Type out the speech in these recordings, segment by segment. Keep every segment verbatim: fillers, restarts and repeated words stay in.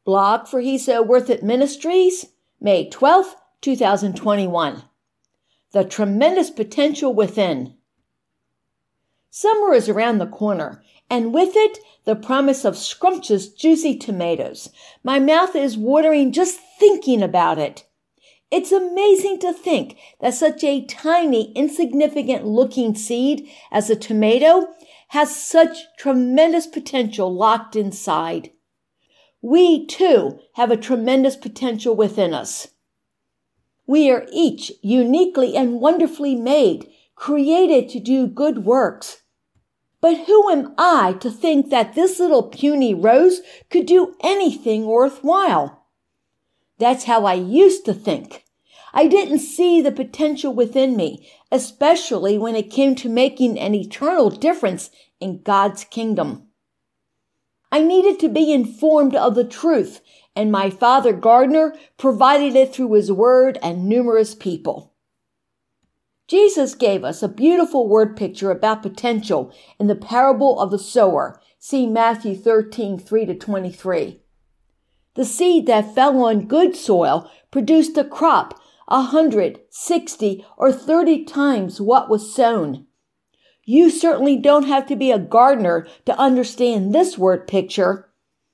Blog for He's So Worth It Ministries, May twelfth, twenty twenty-one. The Tremendous Potential Within. Summer is around the corner, and with it, the promise of scrumptious, juicy tomatoes. My mouth is watering just thinking about it. It's amazing to think that such a tiny, insignificant-looking seed as a tomato has such tremendous potential locked inside. We, too, have a tremendous potential within us. We are each uniquely and wonderfully made, created to do good works. But who am I to think that this little puny rose could do anything worthwhile? That's how I used to think. I didn't see the potential within me, especially when it came to making an eternal difference in God's kingdom. I needed to be informed of the truth, and my father Gardner provided it through his word and numerous people. Jesus gave us a beautiful word picture about potential in the parable of the sower. See Matthew thirteen, three to twenty-three. The seed that fell on good soil produced a crop a hundred, sixty, or thirty times what was sown. You certainly don't have to be a gardener to understand this word picture.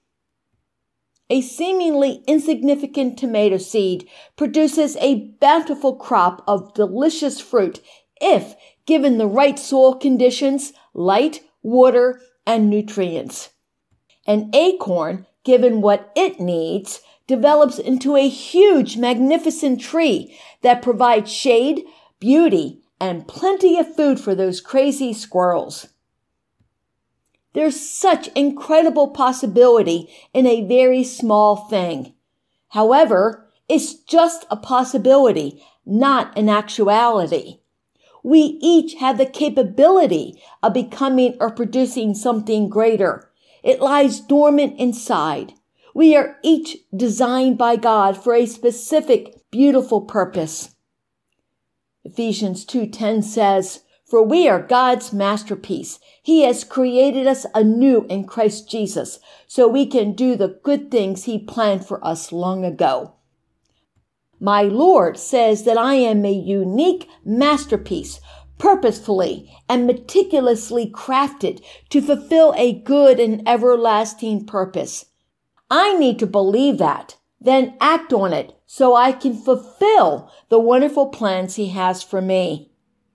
A seemingly insignificant tomato seed produces a bountiful crop of delicious fruit if given the right soil conditions, light, water, and nutrients. An acorn, given what it needs, develops into a huge, magnificent tree that provides shade, beauty, and plenty of food for those crazy squirrels. There's such incredible possibility in a very small thing. However, it's just a possibility, not an actuality. We each have the capability of becoming or producing something greater. It lies dormant inside. We are each designed by God for a specific, beautiful purpose. Ephesians two ten says, "For we are God's masterpiece. He has created us anew in Christ Jesus, so we can do the good things He planned for us long ago." My Lord says that I am a unique masterpiece, purposefully and meticulously crafted to fulfill a good and everlasting purpose. I need to believe that, then act on it so I can fulfill the wonderful plans He has for me.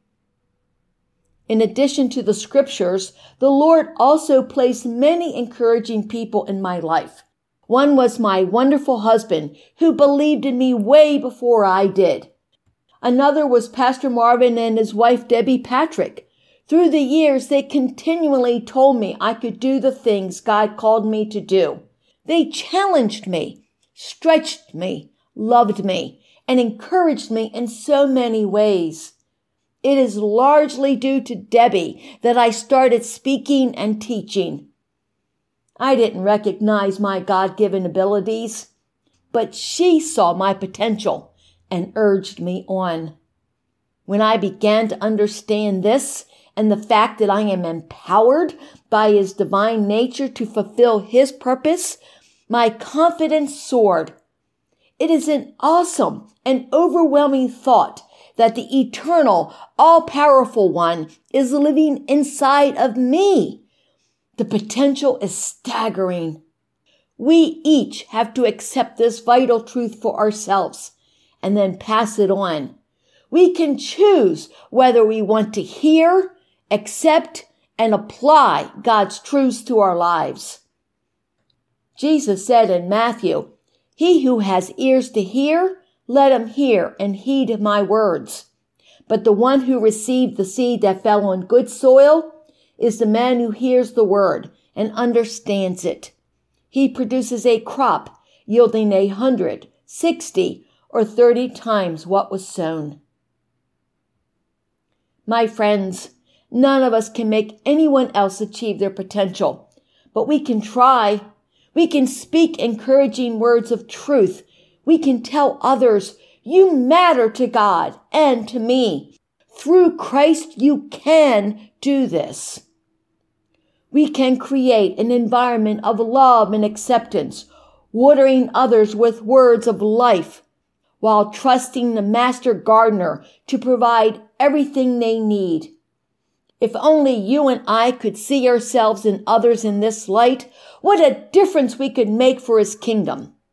In addition to the scriptures, the Lord also placed many encouraging people in my life. One was my wonderful husband, who believed in me way before I did. Another was Pastor Marvin and his wife Debbie Patrick. Through the years, they continually told me I could do the things God called me to do. They challenged me, stretched me, loved me, and encouraged me in so many ways. It is largely due to Debbie that I started speaking and teaching. I didn't recognize my God-given abilities, but she saw my potential and urged me on. When I began to understand this and the fact that I am empowered by His divine nature to fulfill His purpose, my confidence soared. It is an awesome and overwhelming thought that the eternal, all-powerful One is living inside of me. The potential is staggering. We each have to accept this vital truth for ourselves and then pass it on. We can choose whether we want to hear, accept, and apply God's truths to our lives. Jesus said in Matthew, "He who has ears to hear, let him hear and heed my words." But the one who received the seed that fell on good soil is the man who hears the word and understands it. He produces a crop yielding a hundred, sixty, or thirty times what was sown. My friends, none of us can make anyone else achieve their potential, but we can try. We can speak encouraging words of truth. We can tell others, "You matter to God and to me. Through Christ, you can do this." We can create an environment of love and acceptance, watering others with words of life, while trusting the Master Gardener to provide everything they need. If only you and I could see ourselves and others in this light, what a difference we could make for His kingdom.